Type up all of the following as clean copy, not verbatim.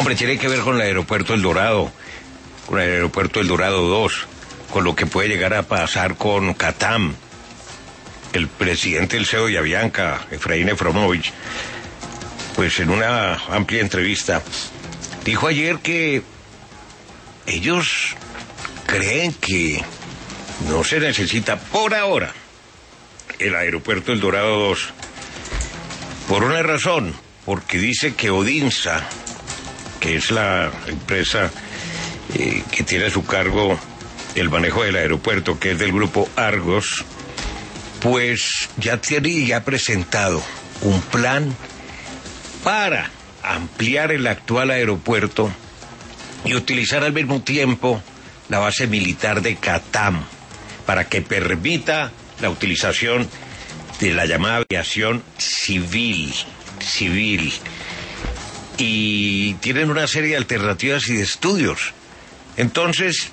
Hombre, tiene que ver con el aeropuerto El Dorado, con el aeropuerto El Dorado 2, con lo que puede llegar a pasar con Catam. El presidente del CEO de Avianca, Efraín Efromovich, pues en una amplia entrevista, dijo ayer que ellos creen que no se necesita por ahora el aeropuerto El Dorado 2, por una razón, porque dice que Odinsa, que es la empresa que tiene a su cargo el manejo del aeropuerto, que es del grupo Argos, pues ya ha presentado un plan para ampliar el actual aeropuerto y utilizar al mismo tiempo la base militar de Catam, para que permita la utilización de la llamada aviación civil. Y tienen una serie de alternativas y de estudios. Entonces,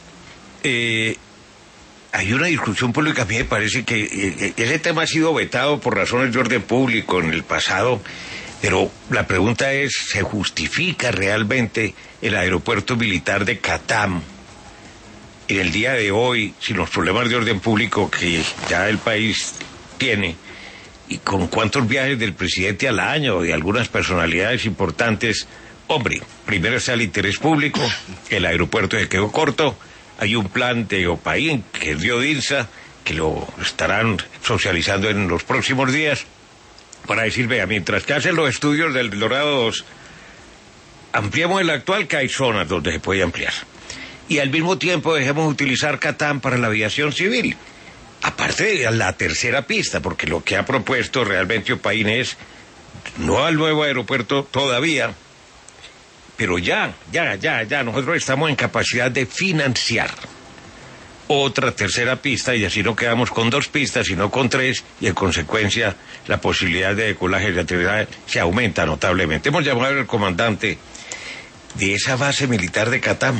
hay una discusión pública. A mí me parece que ese tema ha sido vetado por razones de orden público en el pasado, pero la pregunta es, ¿se justifica realmente el aeropuerto militar de Catam en el día de hoy, sin los problemas de orden público que ya el país tiene, y con cuántos viajes del presidente al año, de algunas personalidades importantes? Hombre, primero está el interés público, el aeropuerto se quedó corto, hay un plan de OPAIN, que es de Odinsa, que lo estarán socializando en los próximos días, para decir, vea, mientras que hacen los estudios del Dorado 2, ampliemos el actual, que hay zonas donde se puede ampliar. Y al mismo tiempo dejemos utilizar Catam para la aviación civil. Aparte de la tercera pista, porque lo que ha propuesto realmente OPAIN es, no al nuevo aeropuerto todavía, pero ya, nosotros estamos en capacidad de financiar otra tercera pista, y así no quedamos con 2 pistas, sino con 3, y en consecuencia la posibilidad de decolaje de actividad se aumenta notablemente. Hemos llamado al comandante de esa base militar de Catam.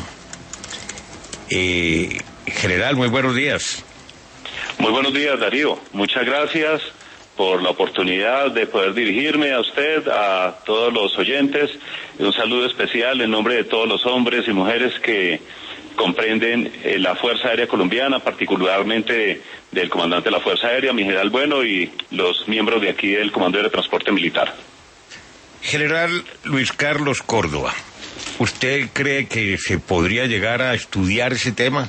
General, muy buenos días. Muy buenos días, Darío. Muchas gracias por la oportunidad de poder dirigirme a usted, a todos los oyentes. Un saludo especial en nombre de todos los hombres y mujeres que comprenden la Fuerza Aérea Colombiana, particularmente del comandante de la Fuerza Aérea, mi general Bueno, y los miembros de aquí del Comando de Transporte Militar. General Luis Carlos Córdoba, ¿usted cree que se podría llegar a estudiar ese tema?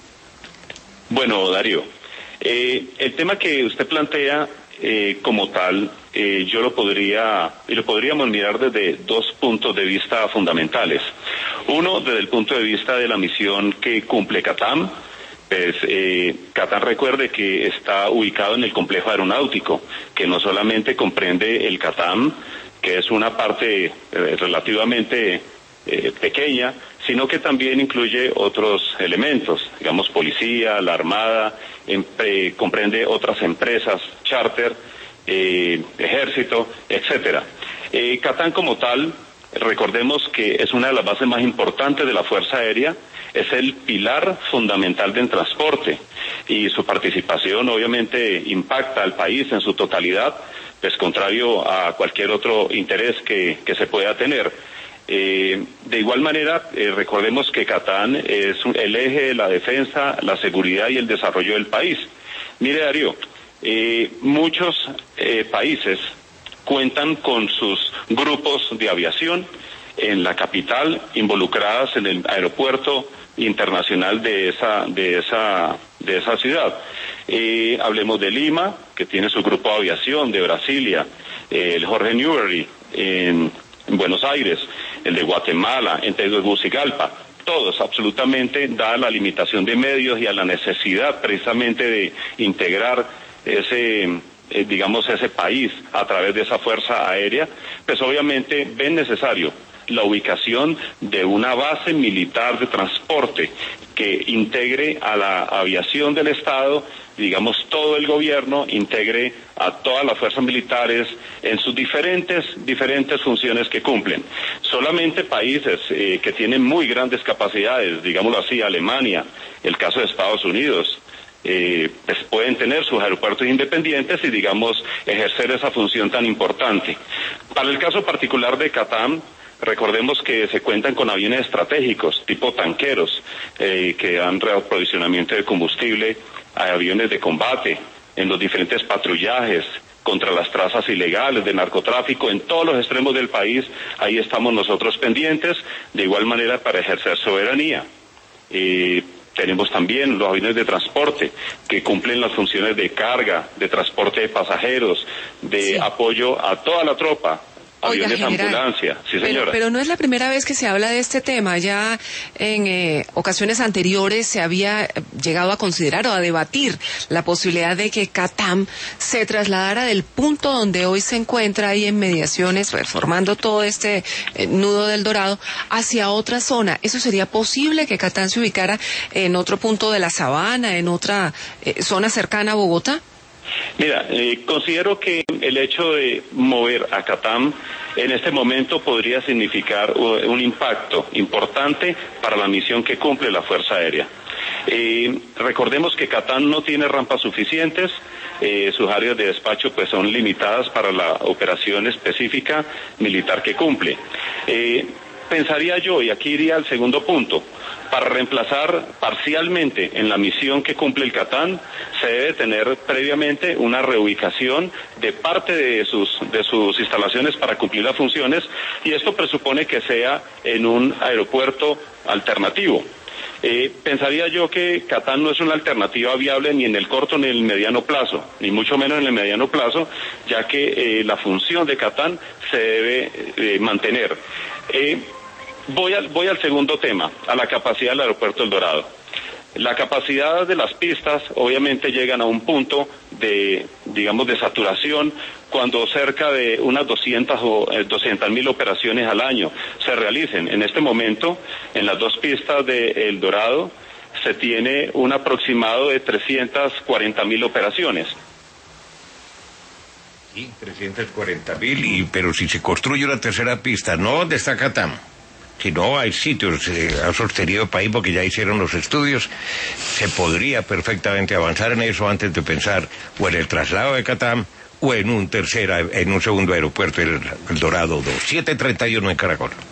Bueno, Darío, el tema que usted plantea como tal, yo lo podríamos mirar desde 2 puntos de vista fundamentales. Uno, desde el punto de vista de la misión que cumple Catam. Pues Catam, recuerde que está ubicado en el complejo aeronáutico, que no solamente comprende el Catam, que es una parte relativamente pequeña, sino que también incluye otros elementos, digamos policía, la armada, comprende otras empresas, charter, ejército, etcétera. Catam como tal, recordemos que es una de las bases más importantes de la Fuerza Aérea, es el pilar fundamental del transporte, y su participación obviamente impacta al país en su totalidad, pues contrario a cualquier otro interés que se pueda tener. De igual manera, recordemos que Catam es el eje de la defensa, la seguridad y el desarrollo del país. Mire, Darío, muchos países cuentan con sus grupos de aviación en la capital, involucradas en el aeropuerto internacional de esa ciudad. Hablemos de Lima, que tiene su grupo de aviación, de Brasilia, el Jorge Newbery en Buenos Aires, el de Guatemala, en Tegucigalpa. Todos, absolutamente, dada la limitación de medios y a la necesidad precisamente de integrar ese país a través de esa fuerza aérea, pues obviamente ven necesario la ubicación de una base militar de transporte que integre a la aviación del Estado, digamos todo el gobierno, integre a todas las fuerzas militares en sus diferentes funciones que cumplen. Solamente países que tienen muy grandes capacidades, digámoslo así, Alemania, el caso de Estados Unidos, pues pueden tener sus aeropuertos independientes y, digamos, ejercer esa función tan importante. Para el caso particular de Catam, Recordemos que se cuentan con aviones estratégicos, tipo tanqueros, que dan reaprovisionamiento de combustible a aviones de combate en los diferentes patrullajes contra las trazas ilegales de narcotráfico en todos los extremos del país. Ahí estamos nosotros pendientes, de igual manera para ejercer soberanía. Tenemos también los aviones de transporte que cumplen las funciones de carga, de transporte de pasajeros, de apoyo a toda la tropa. Aviones, ambulancia, sí señora. Pero no es la primera vez que se habla de este tema. Ya en ocasiones anteriores se había llegado a considerar o a debatir la posibilidad de que CATAM se trasladara del punto donde hoy se encuentra ahí en mediaciones, reformando todo este nudo del Dorado, hacia otra zona. ¿Eso sería posible, que CATAM se ubicara en otro punto de la sabana, en otra zona cercana a Bogotá? Mira, considero que el hecho de mover a CATAM en este momento podría significar un impacto importante para la misión que cumple la Fuerza Aérea. Recordemos que CATAM no tiene rampas suficientes, sus áreas de despacho pues son limitadas para la operación específica militar que cumple. Pensaría yo, y aquí iría al segundo punto, para reemplazar parcialmente en la misión que cumple el CATAM, se debe tener previamente una reubicación de parte de sus instalaciones para cumplir las funciones, y esto presupone que sea en un aeropuerto alternativo. Pensaría yo que CATAM no es una alternativa viable ni en el corto ni en el mediano plazo, ni mucho menos en el mediano plazo, ya que la función de CATAM se debe mantener. Voy al segundo tema, a la capacidad del aeropuerto El Dorado. La capacidad de las pistas obviamente llegan a un punto de saturación cuando cerca de unas 200.000 operaciones al año se realicen. En este momento, en las dos pistas de El Dorado, se tiene un aproximado de 340.000 operaciones. Sí, 340.000, pero si se construye una tercera pista, ¿no? ¿Dónde está CATAM? Si no, hay sitios a sostenido país, porque ya hicieron los estudios, se podría perfectamente avanzar en eso antes de pensar o en el traslado de CATAM o en un segundo aeropuerto, el Dorado 2, 7:31 en Caracol.